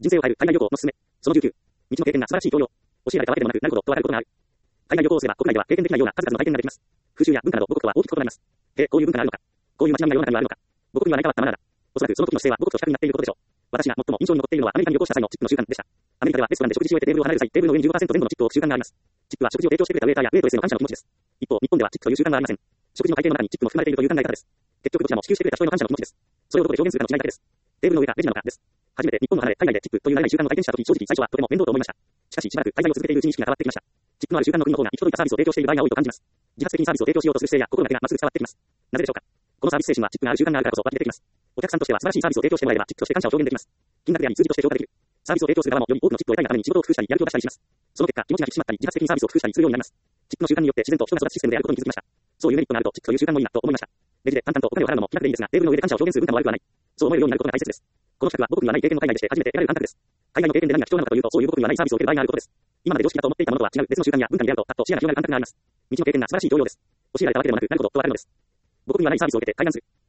人生を変える海外旅行のすすめ。その19。道の経験が素晴らしい教養。教えられたわけでもなく、なるほどとわかることがある。海外旅行をすれば国内では経験できないような数々の体験ができます。風習や文化など母国とは大きく異なります。こういう文化があるのか。こういう街並みが世の中にはあるのか。母国にはない変わったままだ。おそらくその時の姿勢は母国と比較になっていることでしょう。私が最も印象に残っているのはアメリカに旅行した際のチップの習慣でした。アメリカではレストランで食事し終えてテーブルを離れる際、テーブルの上に 15% 前後のチップを置く習慣があります。チップは食事を提供してくれたウェイターやウェイトレスへの感謝の気持ちです。一方、日本ではチップという習慣がありません。食事の会計の中にチップも含まれているという考え方です。結局どちらも支給してくれた人への感謝の気持ちです。それをどこで表現するかの違いだけです。テーブルの上がレジなのかです。初めて日本を離れ海外でチップという慣れない習慣を体験したとき、正直最初はとても面倒と思いました。しかししばらく海外を続けているうちに意識が変わってきました。チップのある習慣の国の方が行き届いたサービスを提供している場合が多いと感じます。自発的にサービスを提供しようとする姿勢や心がけがまっすぐ伝わってきます。なぜでしょうか。このサービス精神はチップがある習慣があるからこそ湧き出てきます。お客さんとしては素晴らしいサービスを提供してもらえればチップとして感謝を表現できます。金額であり数字として評価できる。サービスを提供する側もより多くのチップを得たいがために仕事を工夫したりやる気を出したりします。その結果、気持ちが引き締まったり自発的にサービスを工夫したりするようになります。チップの習慣によって自然と人が育つシステムであることに気づきました。そういうメリットがあるとチップという習慣もいいなと思いました。レジで淡々とお金を払うのも気楽でいいですが、テーブルの上で感謝を表現する文化も悪くはない。そう思えるようになることが大切です。この企画は母国にはない経験の海外でして初めて得られる感覚です。海外の経験で何が貴重なのかというと、そういう母国にはないサービスを受ける場合があることです。今まで常識だと思っていたものとは違う別の習慣や文化に出会うと、パッと視野が広がる感覚があります。道の経験が素晴らしい教養です。教えられたわけでもなく、なるほどとわかるのです。母国にはないサービスを受けて海岸する。